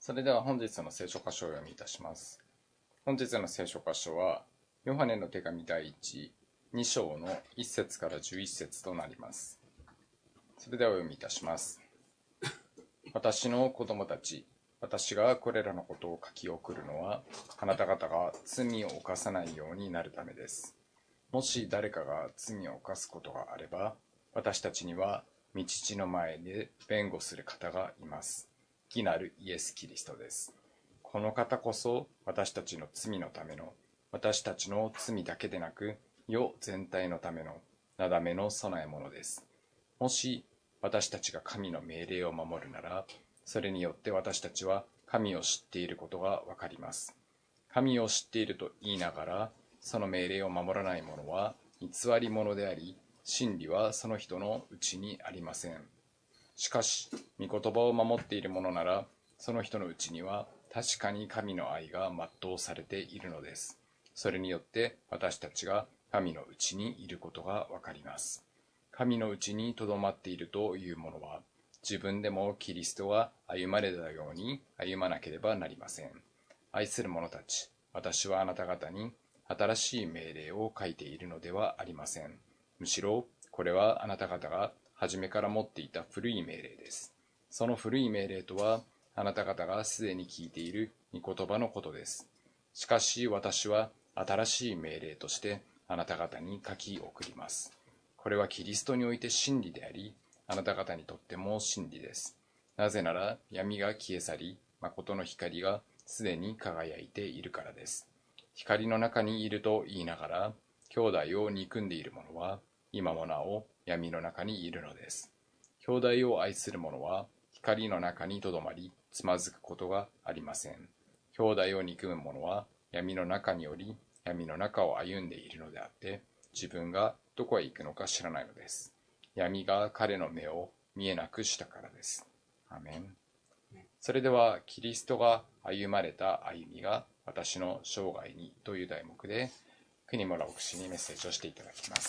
それでは本日の聖書箇所をお読みいたします。本日の聖書箇所は、ヨハネの手紙第2章の1節から11節となります。それではお読みいたします。私の子供たち、私がこれらのことを書き送るのは、あなた方が罪を犯さないようになるためです。もし誰かが罪を犯すことがあれば、私たちには御父の前で弁護する方がいます。義なるイエス・キリストです。この方こそ私たちの罪のための、私たちの罪だけでなく、世全体のためのなだめの備え物です。もし私たちが神の命令を守るなら、それによって私たちは神を知っていることがわかります。神を知っていると言いながら、その命令を守らない者は偽り者であり、真理はその人のうちにありません。しかし、御言葉を守っている者なら、その人のうちには確かに神の愛が全うされているのです。それによって私たちが神のうちにいることがわかります。神のうちにとどまっているという者は、自分でもキリストが歩まれたように歩まなければなりません。愛する者たち、私はあなた方に新しい命令を書いているのではありません。むしろ、これはあなた方が初めから持っていた古い命令です。その古い命令とは、あなた方がすでに聞いている御言葉のことです。しかし私は新しい命令としてあなた方に書き送ります。これはキリストにおいて真理であり、あなた方にとっても真理です。なぜなら闇が消え去り、誠の光がすでに輝いているからです。光の中にいると言いながら、兄弟を憎んでいる者は、今もなお闇の中にいるのです。兄弟を愛する者は光の中にとどまり、つまずくことがありません。兄弟を憎む者は闇の中におり、闇の中を歩んでいるのであって、自分がどこへ行くのか知らないのです。闇が彼の目を見えなくしたからです。アメン。それでは、キリストが歩まれた歩みが私の生涯にという題目で、国村牧師にメッセージをしていただきます。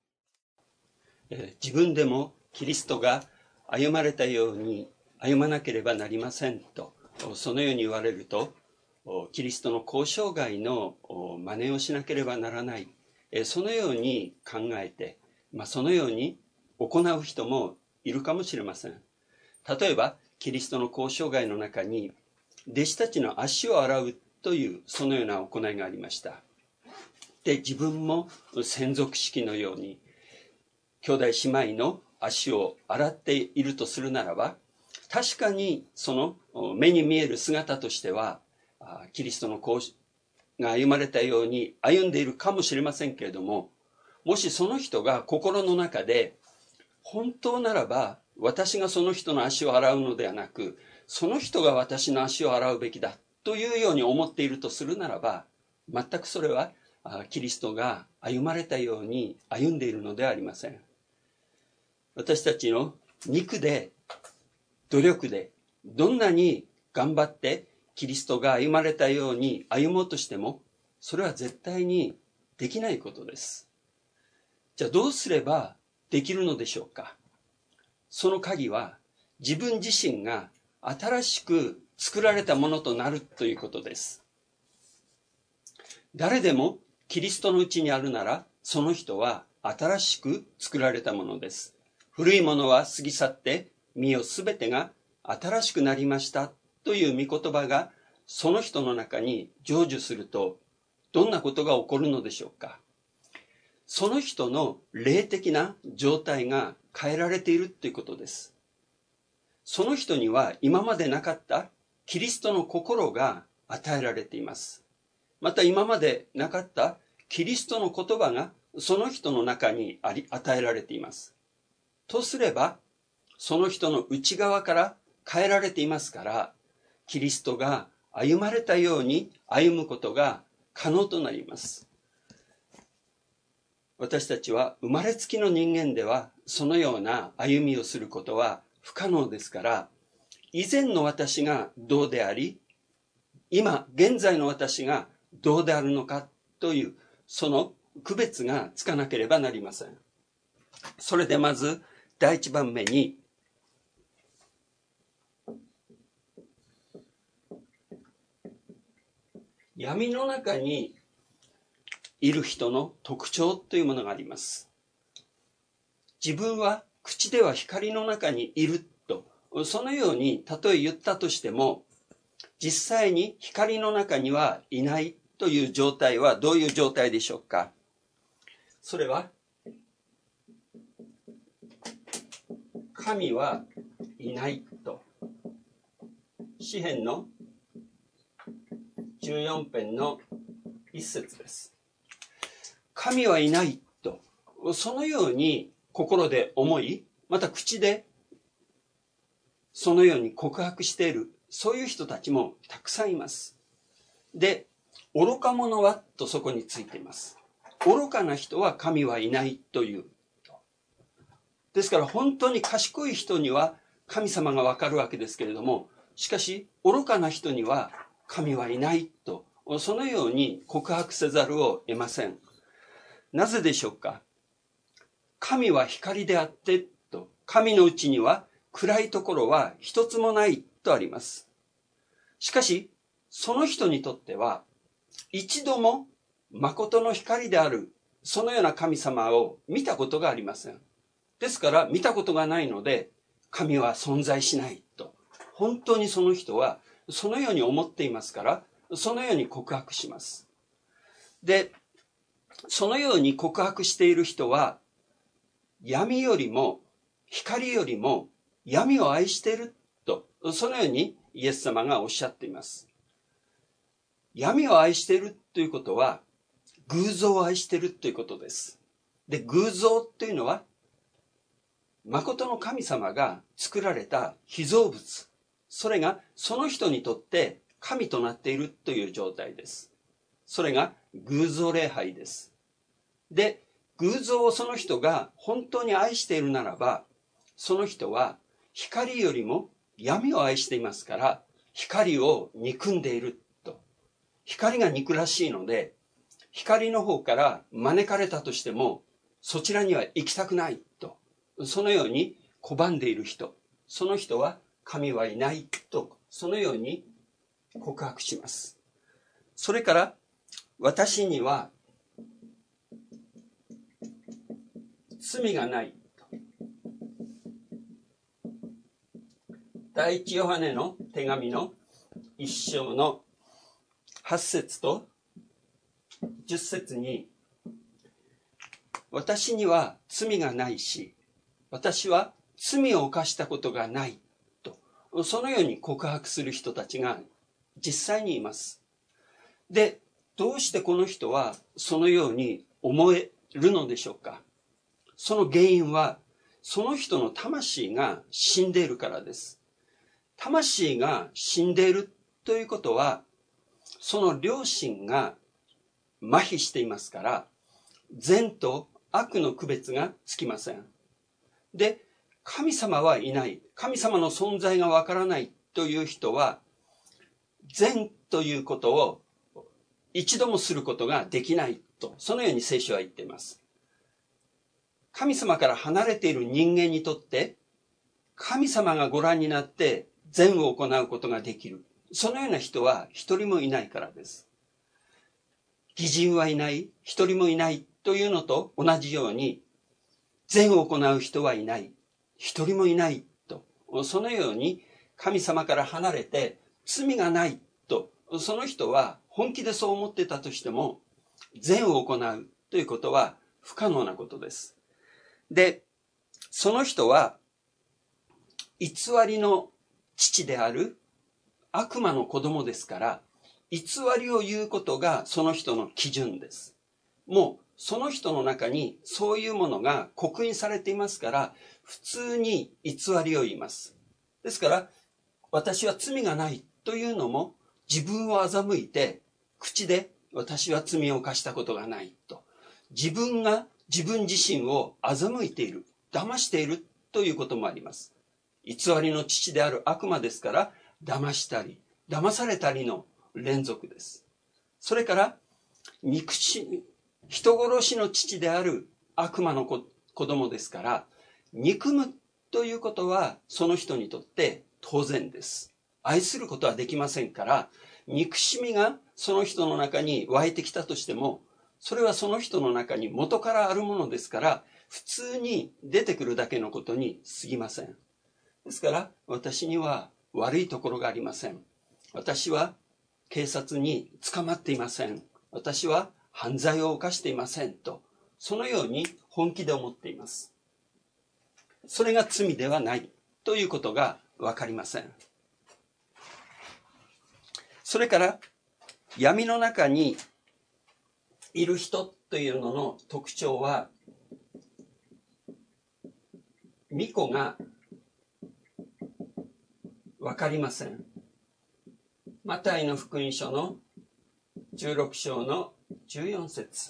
自分でもキリストが歩まれたように歩まなければなりませんと、そのように言われると、キリストの交渉外の真似をしなければならない、そのように考えて、そのように行う人もいるかもしれません。例えば、キリストの交渉外の中に、弟子たちの足を洗うというそのような行いがありました。で、自分も専属式のように、兄弟姉妹の足を洗っているとするならば、確かにその目に見える姿としては、キリストの交が歩まれたように歩んでいるかもしれませんけれども、もしその人が心の中で、本当ならば私がその人の足を洗うのではなく、その人が私の足を洗うべきだというように思っているとするならば、全くそれはキリストが歩まれたように歩んでいるのではありません。私たちの肉で、努力で、どんなに頑張ってキリストが歩まれたように歩もうとしても、それは絶対にできないことです。じゃあどうすればできるのでしょうか。その鍵は自分自身が新しく作られたものとなるということです。誰でもキリストのうちにあるなら、その人は新しく作られたものです。古いものは過ぎ去って、見よすべてが新しくなりましたという御言葉がその人の中に成就すると、どんなことが起こるのでしょうか。その人の霊的な状態が変えられているということです。その人には今までなかったキリストの心が与えられています。また今までなかったキリストの言葉がその人の中に与えられています。とすれば、その人の内側から変えられていますから、キリストが歩まれたように歩むことが可能となります。私たちは生まれつきの人間では、そのような歩みをすることは不可能ですから、以前の私がどうであり、今、現在の私がどうであるのかという、その区別がつかなければなりません。それでまず、第一番目に、 闇の中にいる人の特徴というものがあります。自分は口では光の中にいると、そのようにたとえ言ったとしても、実際に光の中にはいないという状態はどういう状態でしょうか。それは、神はいないと。詩編の14編の一節です。神はいないと、そのように心で思い、また口でそのように告白している、そういう人たちもたくさんいます。で、愚か者はとそこについています。愚かな人は神はいないという。ですから本当に賢い人には神様がわかるわけですけれども、しかし愚かな人には神はいないと、そのように告白せざるを得ません。なぜでしょうか。神は光であってと、神のうちには暗いところは一つもないとあります。しかし、その人にとっては、一度も誠の光である、そのような神様を見たことがありません。ですから、見たことがないので、神は存在しないと。本当にその人は、そのように思っていますから、そのように告白します。で、そのように告白している人は、闇よりも光よりも闇を愛していると、そのようにイエス様がおっしゃっています。闇を愛しているということは、偶像を愛しているということです。で、偶像というのは、誠の神様が作られた被造物。それがその人にとって神となっているという状態です。それが偶像礼拝です。で、偶像をその人が本当に愛しているならば、その人は光よりも闇を愛していますから、光を憎んでいると。光が憎らしいので、光の方から招かれたとしても、そちらには行きたくないと。そのように拒んでいる人。その人は神はいないと、そのように告白します。それから、私には罪がないと。第一ヨハネの手紙の一章の8節と10節に、私には罪がないし、私は罪を犯したことがないと、そのように告白する人たちが実際にいます。で、どうしてこの人はそのように思えるのでしょうか。その原因は、その人の魂が死んでいるからです。魂が死んでいるということは、その良心が麻痺していますから、善と悪の区別がつきません。で、神様はいない。神様の存在がわからないという人は、善ということを一度もすることができないと、そのように聖書は言っています。神様から離れている人間にとって、神様がご覧になって善を行うことができる。そのような人は一人もいないからです。義人はいない、一人もいないというのと同じように、善を行う人はいない、一人もいないと、そのように神様から離れて罪がないと、その人は本気でそう思ってたとしても、善を行うということは不可能なことです。で、その人は偽りの父である悪魔の子供ですから、偽りを言うことがその人の基準です。もうその人の中にそういうものが刻印されていますから、普通に偽りを言います。ですから、私は罪がないというのも自分を欺いて、口で私は罪を犯したことがないと。自分が自分自身を欺いている、騙しているということもあります。偽りの父である悪魔ですから、騙したり、騙されたりの連続です。それから、人殺しの父である悪魔の子供ですから、憎むということはその人にとって当然です。愛することはできませんから、 憎しみがその人の中に湧いてきたとしても、それはその人の中に元からあるものですから、普通に出てくるだけのことに過ぎません。ですから、私には悪いところがありません。私は警察に捕まっていません。私は犯罪を犯していませんと、そのように本気で思っています。それが罪ではないということがわかりません。それから闇の中にいる人というのの特徴は、御子がわかりません。マタイの福音書の16章の14節。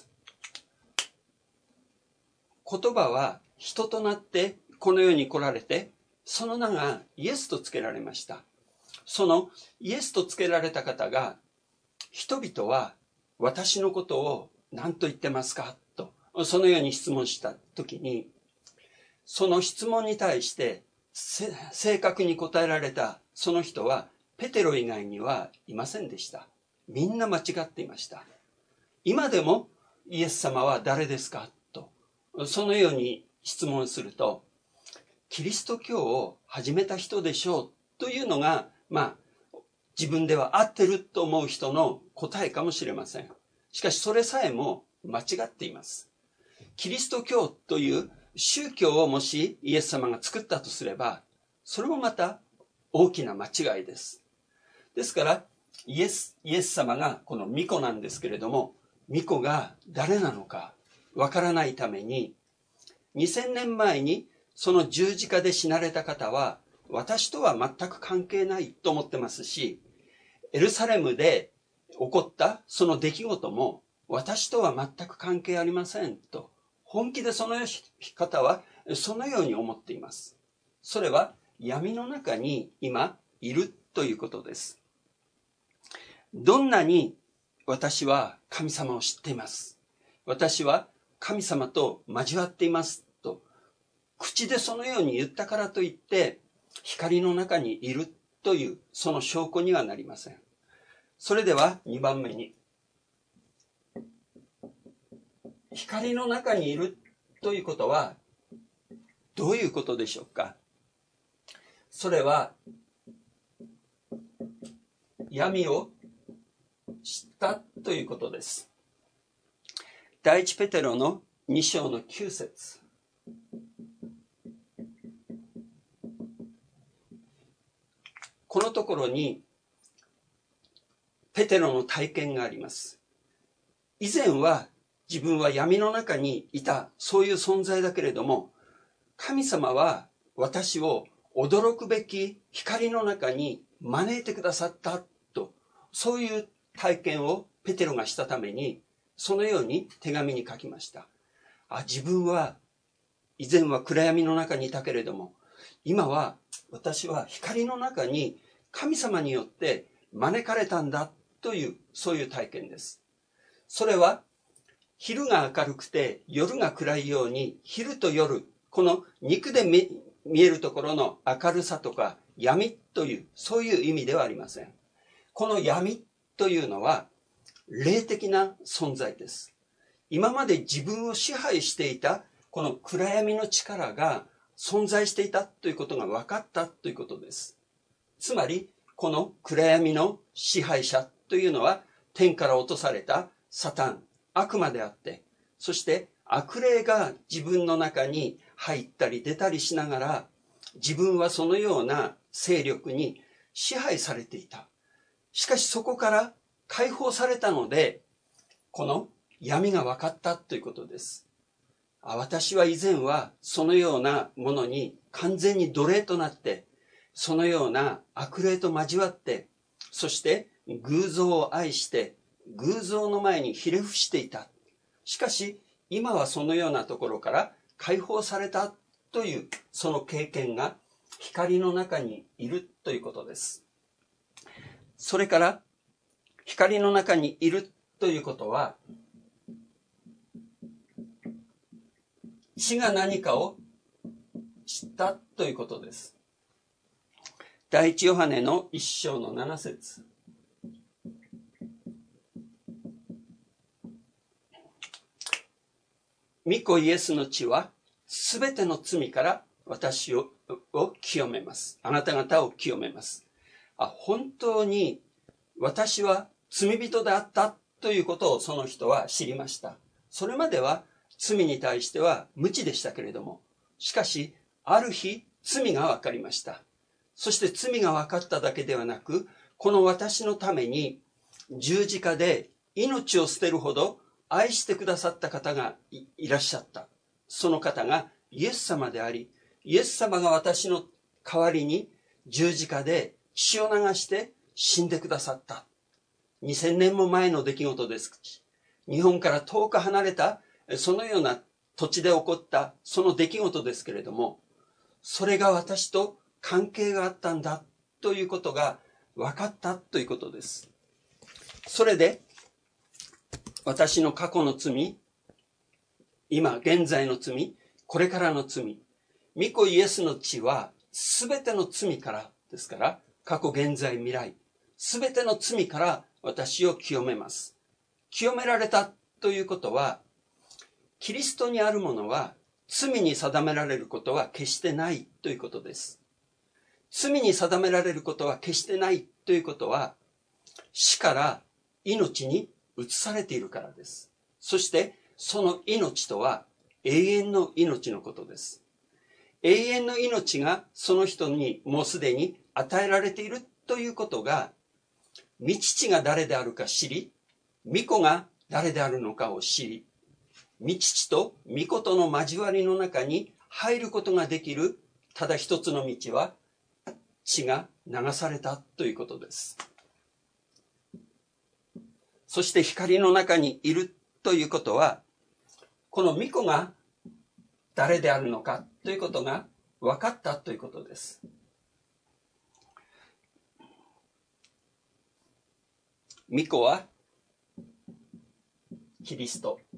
言葉は人となってこの世に来られて、その名がイエスとつけられました。そのイエスとつけられた方が、人々は私のことを何と言ってますかと、そのように質問したときに、その質問に対して正確に答えられたその人はペテロ以外にはいませんでした。みんな間違っていました。今でもイエス様は誰ですかと、そのように質問すると、キリスト教を始めた人でしょうというのが、自分では合ってると思う人の答えかもしれません。しかしそれさえも間違っています。キリスト教という宗教をもしイエス様が作ったとすれば、それもまた大きな間違いです。ですからイエス様がこの御子なんですけれども、御子が誰なのかわからないために、2000年前にその十字架で死なれた方は私とは全く関係ないと思ってますし、エルサレムで起こったその出来事も私とは全く関係ありませんと、本気でその方はそのように思っています。それは闇の中に今いるということです。どんなに私は神様を知っています、私は神様と交わっていますと口でそのように言ったからといって光の中にいるというその証拠にはなりません。それでは2番目に、光の中にいるということはどういうことでしょうか。それは闇を知ったということです。第一ペテロの2章の9節。このところにペテロの体験があります。以前は自分は闇の中にいた、そういう存在だけれども、神様は私を驚くべき光の中に招いてくださったと、そういう体験をペテロがしたために、そのように手紙に書きました。自分は以前は暗闇の中にいたけれども、今は私は光の中に神様によって招かれたんだという、そういう体験です。それは昼が明るくて夜が暗いように、昼と夜、この肉で見えるところの明るさとか闇という、そういう意味ではありません。この闇というのは霊的な存在です。今まで自分を支配していたこの暗闇の力が存在していたということが分かったということです。つまりこの暗闇の支配者というのは天から落とされたサタン、悪魔であって、そして悪霊が自分の中に入ったり出たりしながら、自分はそのような勢力に支配されていた。しかしそこから解放されたので、この闇が分かったということです。私は以前はそのようなものに完全に奴隷となって、そのような悪霊と交わって、そして偶像を愛して偶像の前にひれ伏していた。しかし今はそのようなところから解放されたという、その経験が光の中にいるということです。それから光の中にいるということは、死が何かを知ったということです。第一ヨハネの1章の7節。 御子イエスの血はすべての罪から私を清めます。あなた方を清めます。本当に私は罪人であったということをその人は知りました。それまでは罪に対しては無知でしたけれども、しかしある日罪が分かりました。そして罪が分かっただけではなく、この私のために十字架で命を捨てるほど愛してくださった方が いらっしゃった。その方がイエス様であり、イエス様が私の代わりに十字架で血を流して死んでくださった。2000年も前の出来事ですし、日本から遠く離れたそのような土地で起こったその出来事ですけれども、それが私と関係があったんだということが分かったということです。それで私の過去の罪、今現在の罪、これからの罪、御子イエスの血は全ての罪からですから、過去現在未来全ての罪から私を清めます。清められたということは、キリストにあるものは罪に定められることは決してないということです。罪に定められることは決してないということは、死から命に移されているからです。そしてその命とは永遠の命のことです。永遠の命がその人にもうすでに与えられているということが、御父が誰であるか知り、御子が誰であるのかを知り、御父と御子との交わりの中に入ることができるただ一つの道は、血が流されたということです。そして光の中にいるということは、この御子が誰であるのかということが分かったということです。御子はキリスト。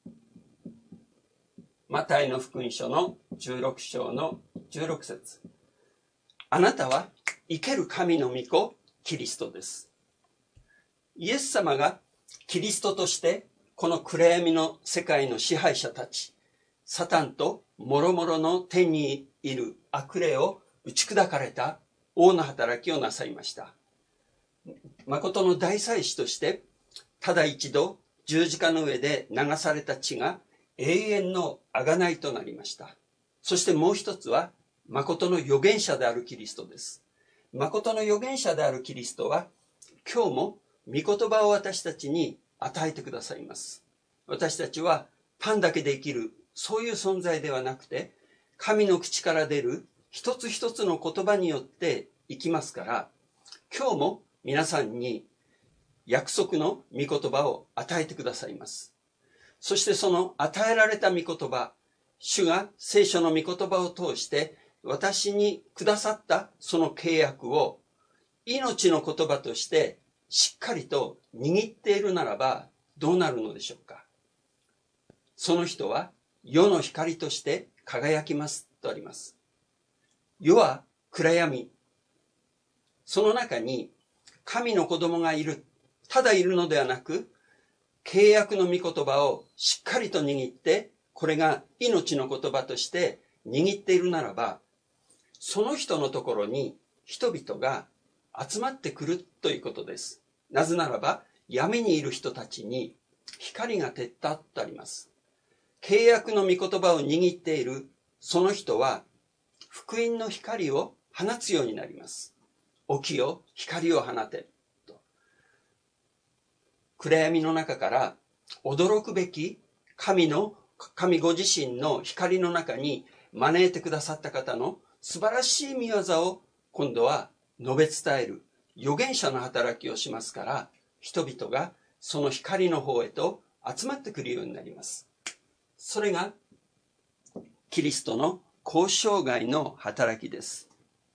マタイの福音書の16章の16節。あなたは生ける神の御子キリストです。イエス様がキリストとしてこの暗闇の世界の支配者たち、サタンと諸々の天にいる悪霊を打ち砕かれた王の働きをなさいました。誠の大祭司としてただ一度十字架の上で流された血が永遠の贖いとなりました。そしてもう一つは誠の預言者であるキリストです。誠の預言者であるキリストは今日も御言葉を私たちに与えてくださいます。私たちはパンだけで生きる、そういう存在ではなくて、神の口から出る一つ一つの言葉によって生きますから、今日も皆さんに約束の御言葉を与えてくださいます。そしてその与えられた御言葉、主が聖書の御言葉を通して私にくださったその契約を命の言葉としてしっかりと握っているならばどうなるのでしょうか。その人は世の光として輝きますとあります。世は暗闇。その中に神の子供がいる。ただいるのではなく、契約の御言葉をしっかりと握って、これが命の言葉として握っているならば、その人のところに人々が集まってくるということです。なぜならば、闇にいる人たちに光が照ったとあります。契約の御言葉を握っているその人は、福音の光を放つようになります。起きよ、光を放て。暗闇の中から驚くべき神ご自身の光の中に招いてくださった方の素晴らしい御業を今度は述べ伝える預言者の働きをしますから、人々がその光の方へと集まってくるようになります。それがキリストの交渉外の働きです。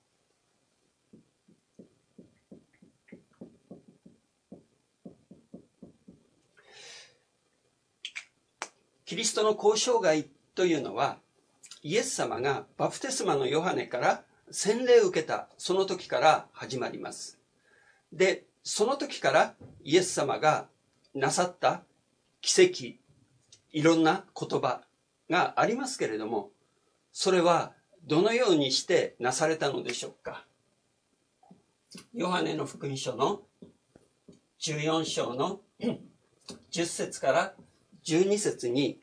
キリストの交渉外というのは、イエス様がバプテスマのヨハネから洗礼を受けたその時から始まります。で、その時からイエス様がなさった奇跡、いろんな言葉、 がありますけれども、それはどのようにしてなされたのでしょうか。ヨハネの福音書の14章の10節から12節に、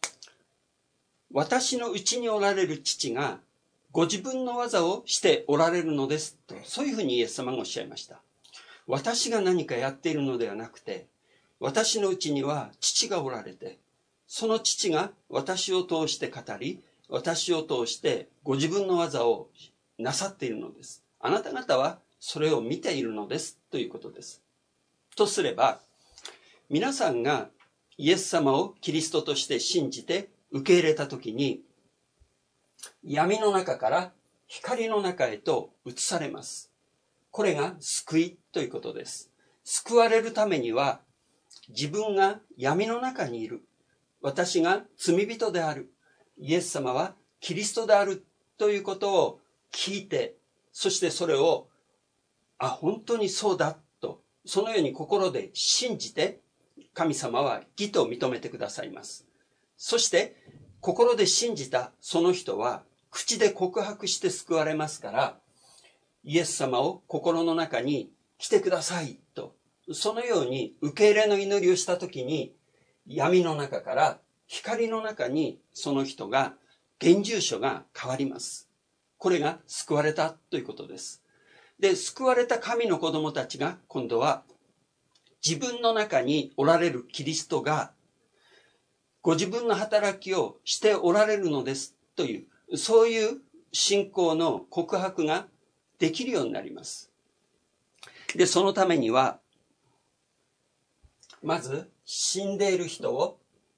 私のうちにおられる父がご自分の技をしておられるのですと、そういうふうにイエス様がおっしゃいました。私が何かやっているのではなくて、私のうちには父がおられて、その父が私を通して語り、私を通してご自分の技をなさっているのです。あなた方はそれを見ているのですということです。とすれば、皆さんがイエス様をキリストとして信じて受け入れたときに、闇の中から光の中へと移されます。これが救いということです。救われるためには、自分が闇の中にいる、私が罪人である、イエス様はキリストであるということを聞いて、そしてそれを、本当にそうだと、そのように心で信じて、神様は義と認めてくださいます。そして心で信じたその人は口で告白して救われますから、イエス様を心の中に来てくださいと、そのように受け入れの祈りをしたときに、闇の中から光の中にその人が、現住所が変わります。これが救われたということです。で、救われた神の子供たちが今度は自分の中におられるキリストがご自分の働きをしておられるのですという、そういう信仰の告白ができるようになります。で、そのためには、まず死んでいる人を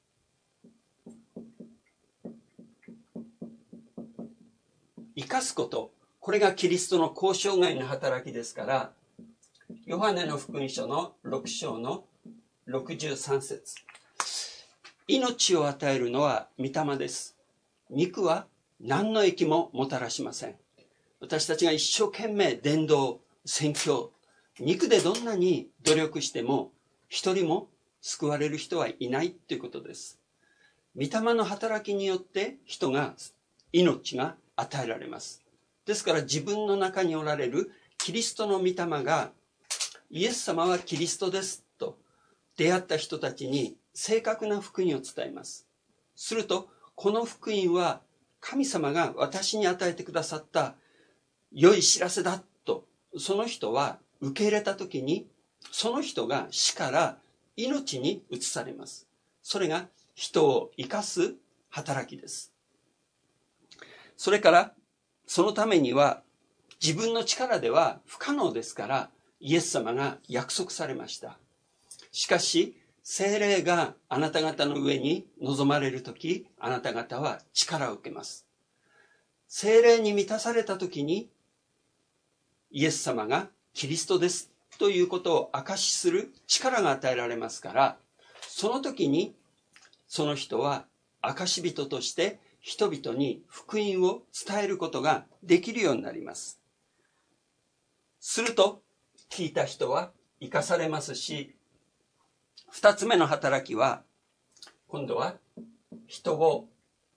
生かすこと、これがキリストの交渉外の働きですから、ヨハネの福音書の6章の63節、命を与えるのは御霊です。肉は何の益ももたらしません。私たちが一生懸命伝道、宣教、肉でどんなに努力しても一人も救われる人はいないということです。御霊の働きによって人が、命が与えられます。ですから自分の中におられるキリストの御霊が、イエス様はキリストですと出会った人たちに正確な福音を伝えます。すると、この福音は神様が私に与えてくださった良い知らせだと、その人は受け入れたときに、その人が死から命に移されます。それが人を生かす働きです。それから、そのためには自分の力では不可能ですから、イエス様が約束されました。しかし、聖霊があなた方の上に臨まれるとき、あなた方は力を受けます。聖霊に満たされたときに、イエス様がキリストですということを証しする力が与えられますから、その時にその人は証人として人々に福音を伝えることができるようになります。すると聞いた人は生かされますし、二つ目の働きは今度は人を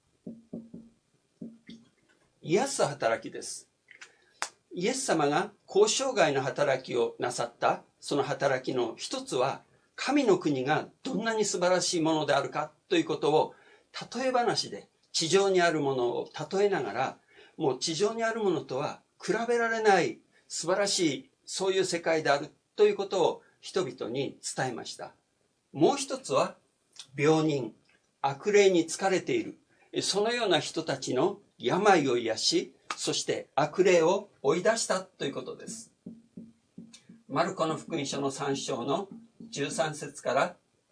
癒す働きです。イエス様が交渉外の働きをなさったその働きの一つは、神の国がどんなに素晴らしいものであるかということを例え話で、地上にあるものを例えながら、もう地上にあるものとは比べられない素晴らしい、そういう世界であるということを人々に伝えました。もう一つは、病人、悪霊に疲れている、そのような人たちの病を癒し、そして悪霊を追い出したということです。マルコの福音書の3章の13節から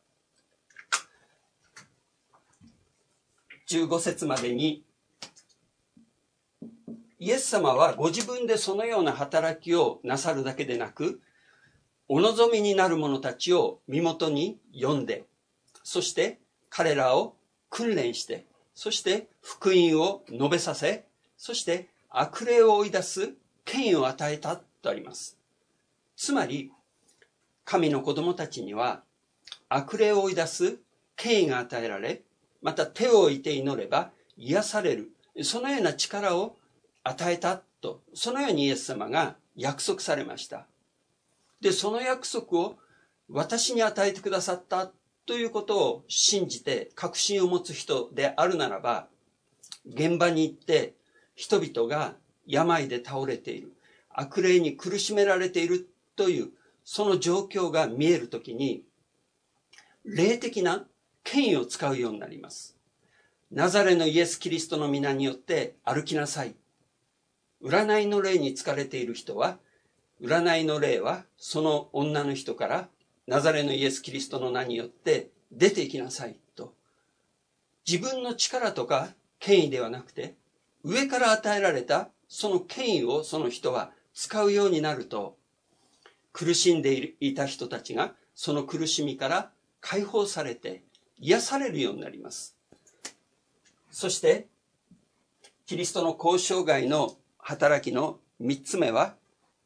15節までに、イエス様はご自分でそのような働きをなさるだけでなく、お望みになる者たちを身元に呼んで、そして彼らを訓練して、そして福音を述べさせ、そして悪霊を追い出す権威を与えたとあります。つまり、神の子供たちには悪霊を追い出す権威が与えられ、 また手を置いて祈れば癒される。そのような力を与えたと、そのようにイエス様が約束されました。で、その約束を私に与えてくださったということを信じて確信を持つ人であるならば、現場に行って人々が病で倒れている、悪霊に苦しめられているというその状況が見えるときに、霊的な権威を使うようになります。ナザレのイエス・キリストの皆によって歩きなさい。占いの霊に疲れている人は、占いの霊はその女の人からナザレのイエス・キリストの名によって出ていきなさいと。自分の力とか権威ではなくて、上から与えられたその権威をその人は使うようになると、苦しんでいた人たちがその苦しみから解放されて癒されるようになります。そしてキリストの交渉外の働きの3つ目は、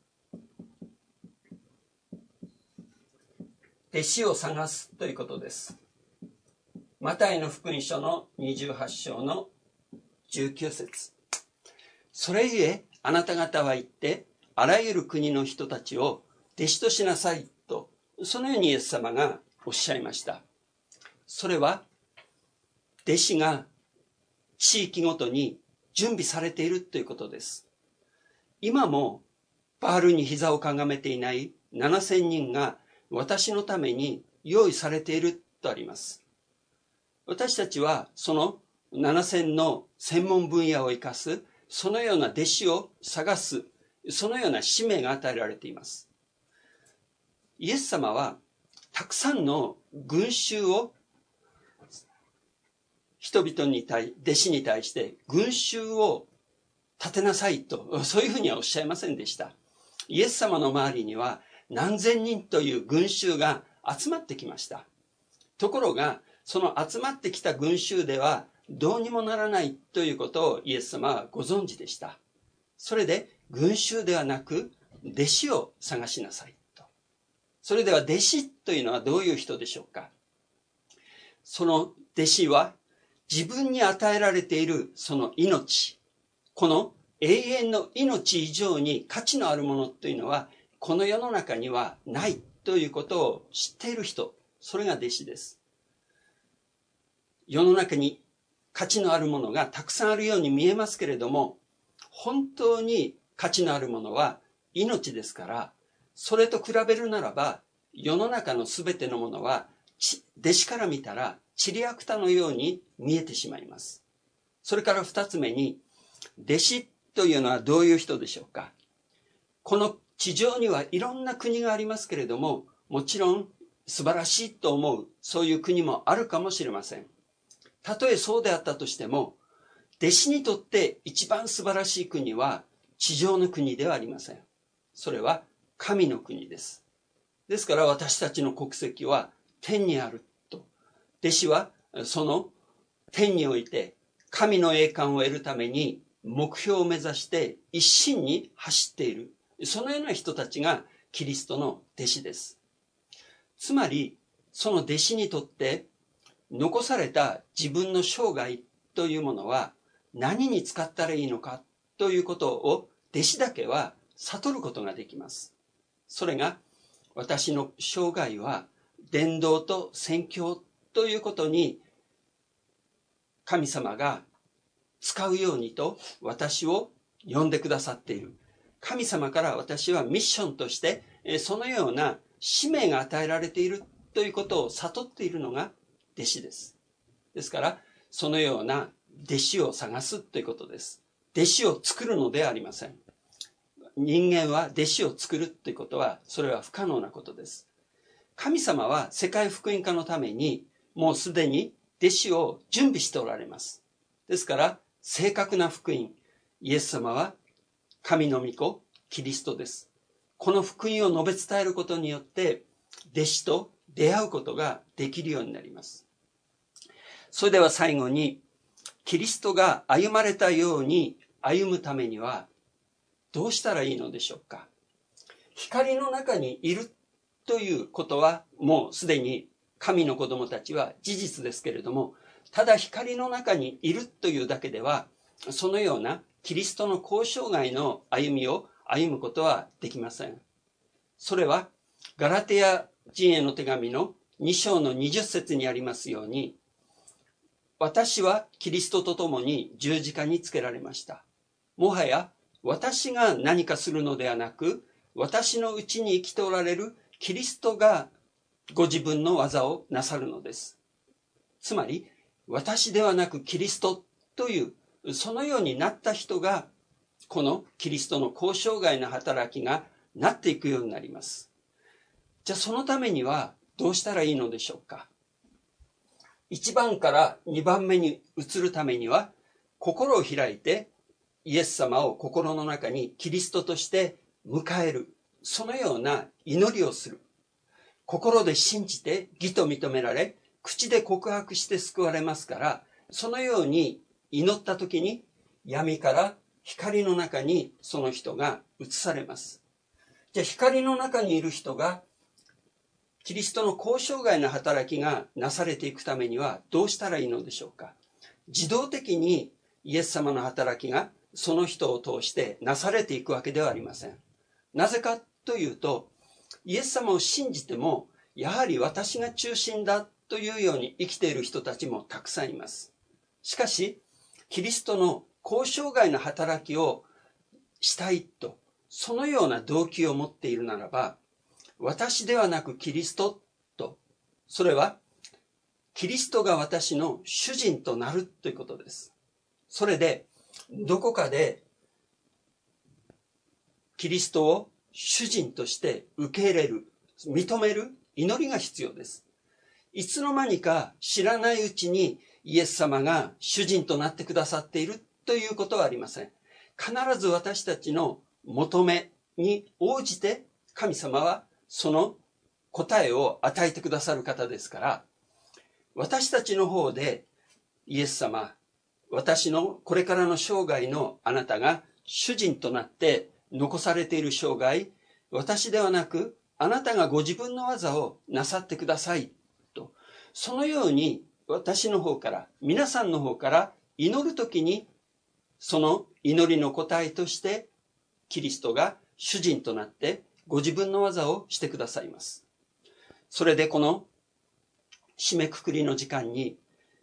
弟子を探すということです。マタイの福音書の28章の19節。それゆえあなた方は行ってあらゆる国の人たちを弟子としなさいと、そのようにイエス様がおっしゃいました。それは弟子が地域ごとに準備されているということです。今もバールに膝をかがめていない7000人が私のために用意されているとあります。私たちはその7000の専門分野を生かす、そのような弟子を探す、そのような使命が与えられています。イエス様はたくさんの群衆を人々に弟子に対して群衆を立てなさいと、そういうふうにはおっしゃいませんでした。イエス様の周りには何千人という群衆が集まってきました。ところが、その集まってきた群衆ではどうにもならないということをイエス様はご存知でした。それで、群衆ではなく弟子を探しなさいと。それでは弟子というのはどういう人でしょうか。その弟子は自分に与えられているその命、この永遠の命以上に価値のあるものというのはこの世の中にはないということを知っている人、それが弟子です。世の中に価値のあるものがたくさんあるように見えますけれども、本当に価値のあるものは命ですから、それと比べるならば世の中のすべてのものは弟子から見たらチリアクタのように見えてしまいます。それから二つ目に、弟子というのはどういう人でしょうか。この地上にはいろんな国がありますけれども、もちろん素晴らしいと思うそういう国もあるかもしれません。たとえそうであったとしても、弟子にとって一番素晴らしい国は地上の国ではありません。それは神の国です。ですから私たちの国籍は天にあると。弟子はその天において神の栄冠を得るために目標を目指して一心に走っている。そのような人たちがキリストの弟子です。つまりその弟子にとって残された自分の生涯というものは何に使ったらいいのかということを弟子だけは悟ることができます。それが、私の生涯は伝道と宣教ということに神様が使うようにと私を呼んでくださっている。神様から私はミッションとしてそのような使命が与えられているということを悟っているのが弟子です。ですからそのような弟子を探すということです。弟子を作るのではありません。人間は弟子を作るということはそれは不可能なことです。神様は世界福音化のためにもうすでに弟子を準備しておられます。ですから正確な福音、イエス様は神の御子キリストです。この福音を述べ伝えることによって弟子と出会うことができるようになります。それでは最後に、キリストが歩まれたように歩むためにはどうしたらいいのでしょうか。光の中にいるということはもうすでに神の子供たちは事実ですけれども、 ただ光の中にいるというだけでは、そのようなキリストの交渉外の歩みを歩むことはできません。それはガラテヤ人への手紙の2章の20節にありますように、私はキリストと共に十字架につけられました。もはや私が何かするのではなく、私のうちに生きておられるキリストがご自分の技をなさるのです。つまり、私ではなくキリストという、そのようになった人が、このキリストの交渉外の働きがなっていくようになります。じゃあそのためにはどうしたらいいのでしょうか。1番から2番目に移るためには、心を開いてイエス様を心の中にキリストとして迎える。そのような祈りをする。心で信じて義と認められ、口で告白して救われますから、そのように祈った時に闇から光の中にその人が移されます。じゃあ光の中にいる人がキリストの交渉外の働きがなされていくためにはどうしたらいいのでしょうか。自動的にイエス様の働きがその人を通してなされていくわけではありません。なぜかというと、イエス様を信じてもやはり私が中心だというように生きている人たちもたくさんいます。しかしキリストの交渉外の働きをしたいと、そのような動機を持っているならば、私ではなくキリストと、それはキリストが私の主人となるということです。それでどこかでキリストを主人として受け入れる、認める祈りが必要です。いつの間にか知らないうちにイエス様が主人となってくださっているということはありません。必ず私たちの求めに応じて神様はその答えを与えてくださる方ですから、私たちの方でイエス様、私のこれからの生涯のあなたが主人となって残されている生涯、私ではなくあなたがご自分の技をなさってくださいと、そのように私の方から、皆さんの方から祈るときに、その祈りの答えとしてキリストが主人となってご自分の技をしてくださいます。それでこの締めくくりの時間に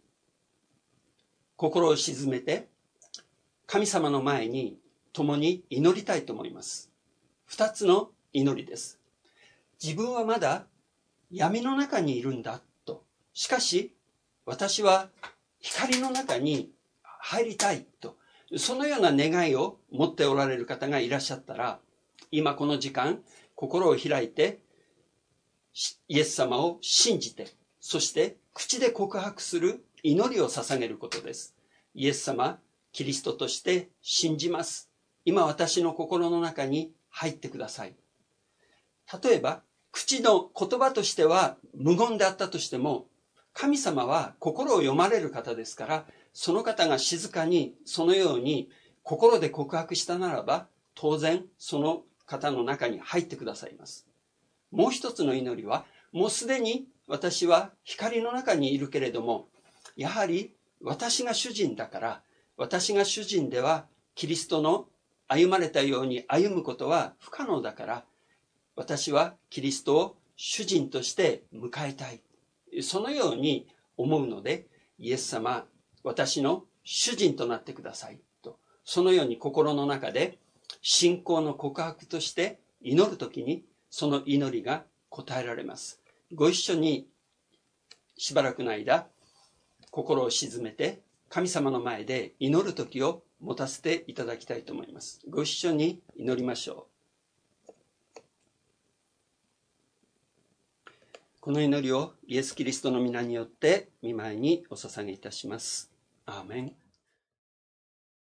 心を静めて神様の前に共に祈りたいと思います。二つの祈りです。自分はまだ闇の中にいるんだと。しかし私は光の中に入りたいと。そのような願いを持っておられる方がいらっしゃったら、今この時間心を開いてイエス様を信じて、そして口で告白する祈りを捧げることです。イエス様、キリストとして信じます。今私の心の中に入ってください。例えば口の言葉としては無言であったとしても、神様は心を読まれる方ですから、その方が静かにそのように心で告白したならば、当然その方の中に入ってくださいます。もう一つの祈りは、もうすでに私は光の中にいるけれども、やはり私が主人だから、私が主人ではキリストの歩まれたように歩むことは不可能だから、私はキリストを主人として迎えたい。そのように思うので、イエス様、私の主人となってくださいと、そのように心の中で信仰の告白として祈るときに、その祈りが答えられます。ご一緒にしばらくの間、心を静めて神様の前で祈る時を持たせていただきたいと思います。ご一緒に祈りましょう。この祈りをイエス・キリストの皆によって御前にお捧げいたします。アーメン。